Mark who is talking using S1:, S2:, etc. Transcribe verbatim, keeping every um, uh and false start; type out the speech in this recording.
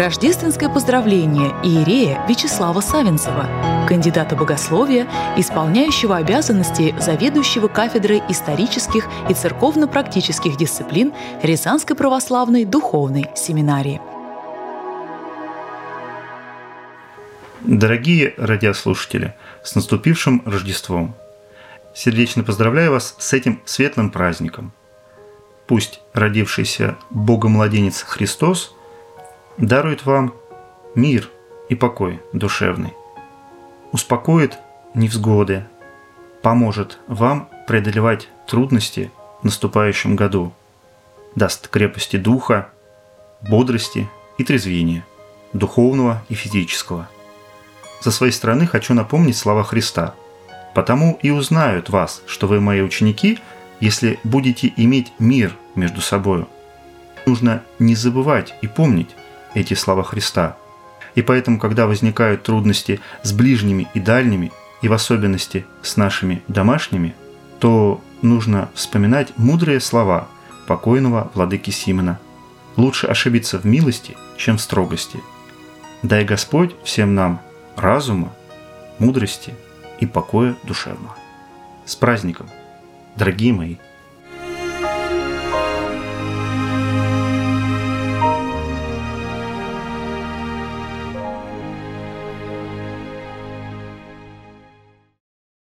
S1: Рождественское поздравление иерея Вячеслава Савинцева, кандидата богословия, исполняющего обязанности заведующего кафедрой исторических и церковно-практических дисциплин Рязанской православной духовной семинарии.
S2: Дорогие радиослушатели, с наступившим Рождеством! Сердечно поздравляю вас с этим светлым праздником. Пусть родившийся Богомладенец Христос дарует вам мир и покой душевный, успокоит невзгоды, поможет вам преодолевать трудности в наступающем году, даст крепости духа, бодрости и трезвения, духовного и физического. Со своей стороны хочу напомнить слова Христа: «Потому и узнают вас, что вы мои ученики, если будете иметь мир между собою». Нужно не забывать и помнить эти слова Христа. И поэтому, когда возникают трудности с ближними и дальними, и в особенности с нашими домашними, то нужно вспоминать мудрые слова покойного владыки Симона: «Лучше ошибиться в милости, чем в строгости. Дай Господь всем нам разума, мудрости и покоя душевного». С праздником, дорогие мои!